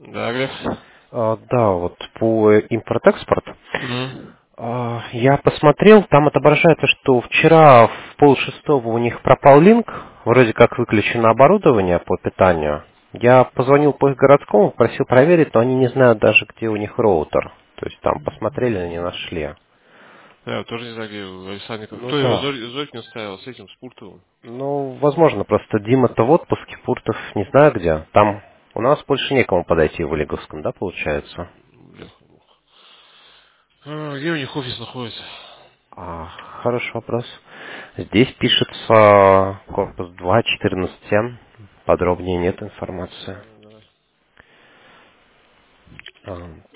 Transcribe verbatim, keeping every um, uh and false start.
Да, Глеб. А, да, вот по импорт-экспорт. Мгм. А, я посмотрел, там отображается, что вчера в полшестого у них пропал линк, вроде как выключено оборудование по питанию. Я позвонил по их городскому, просил проверить, но они не знают даже, где у них роутер. То есть там посмотрели, но не нашли. Да, я тоже не знаю, где у Александра. Ну Кто его да. Зорь, Зорь не оставил с этим, с Пуртовым? Ну, возможно, просто Дима-то в отпуске, Пуртов не знаю где. Там у нас больше некому подойти в Олеговском, да, получается? Бляха. А, где у них офис находится? А, хороший вопрос. Здесь пишется корпус два, четырнадцать м. Подробнее нет информации. Давай. А,